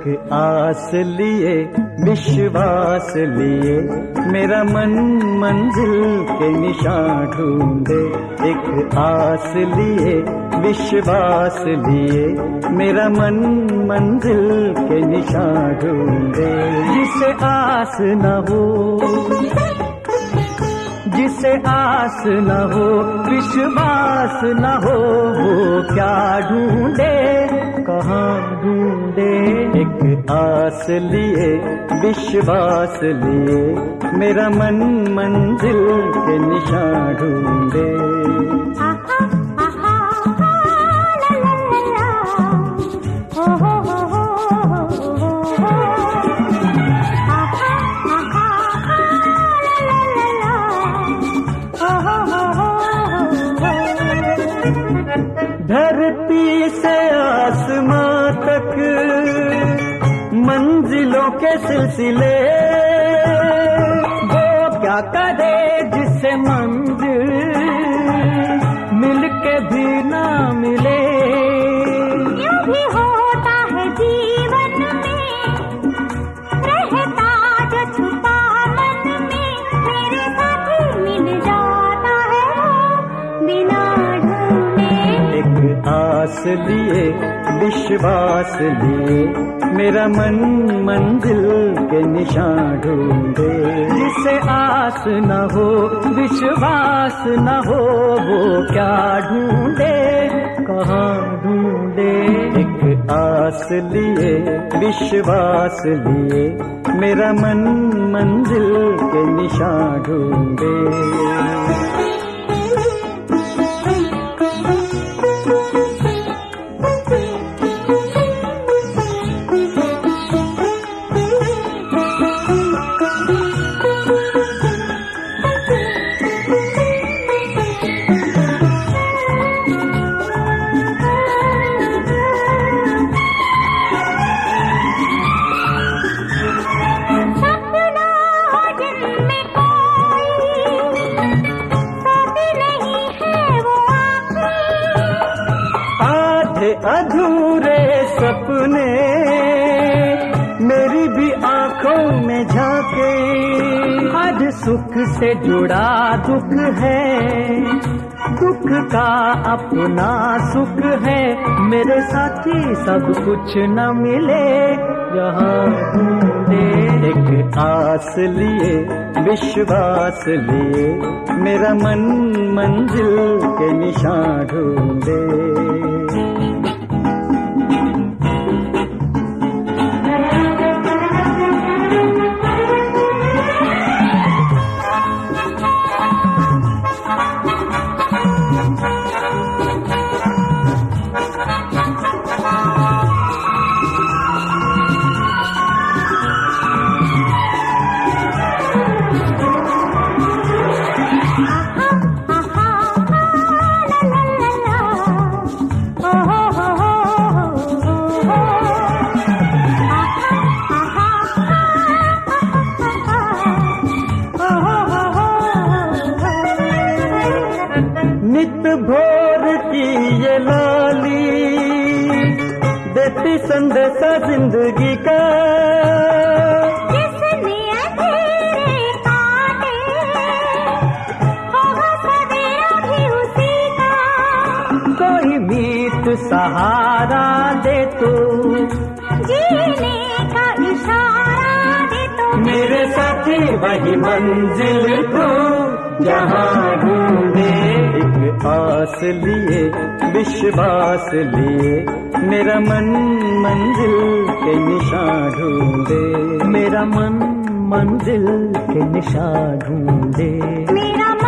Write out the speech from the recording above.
एक आस लिए विश्वास लिए मेरा मन मंजिल के निशान ढूंढे। एक आस लिए विश्वास लिए मेरा मन मंजिल के निशान ढूंढे। जिसे आस न हो, जिसे आस न हो, विश्वास न हो, वो क्या ढूंढे, कहाँ ढूंढे। एक आस लिए विश्वास लिए मेरा मन मंजिल के निशान ढूंढे। धरती से आसमां तक मंजिलों के सिलसिले, वो क्या करे जिसे मंजिल मिलके भी ना मिले। यूं भी होता है जीवन में, रहता जो छुपा मन में, मेरे साथी मिल जाता है वो बिना आस लिए विश्वास लिए मेरा मन मंजिल के निशान ढूंढे। जिसे आस न हो, विश्वास न हो, वो क्या ढूंढे, कहाँ ढूंढे। एक आस लिए विश्वास लिए मेरा मन मंजिल के निशान ढूंढे। अधूरे सपने मेरी भी आंखों में झांके, आज सुख से जुड़ा दुख है, दुख का अपना सुख है। मेरे साथी सब कुछ न मिले, यहाँ ढूंढे। एक आस लिए विश्वास लिए मेरा मन मंजिल के निशान ढूंढे। नित भोर की ये लाली देती संदेशा जिंदगी का, जिसने अंधेरे काटे होगा सवेरा भी उसी का। कोई मीत सहारा दे तो, जीने का इशारा दे तो, मेरे साथी वही मंजिल को जहाँ ढूंढे। एक आस लिए विश्वास लिए मेरा मन मंजिल के निशान ढूंढे। मेरा मन मंजिल के निशान ढूंढे। मेरा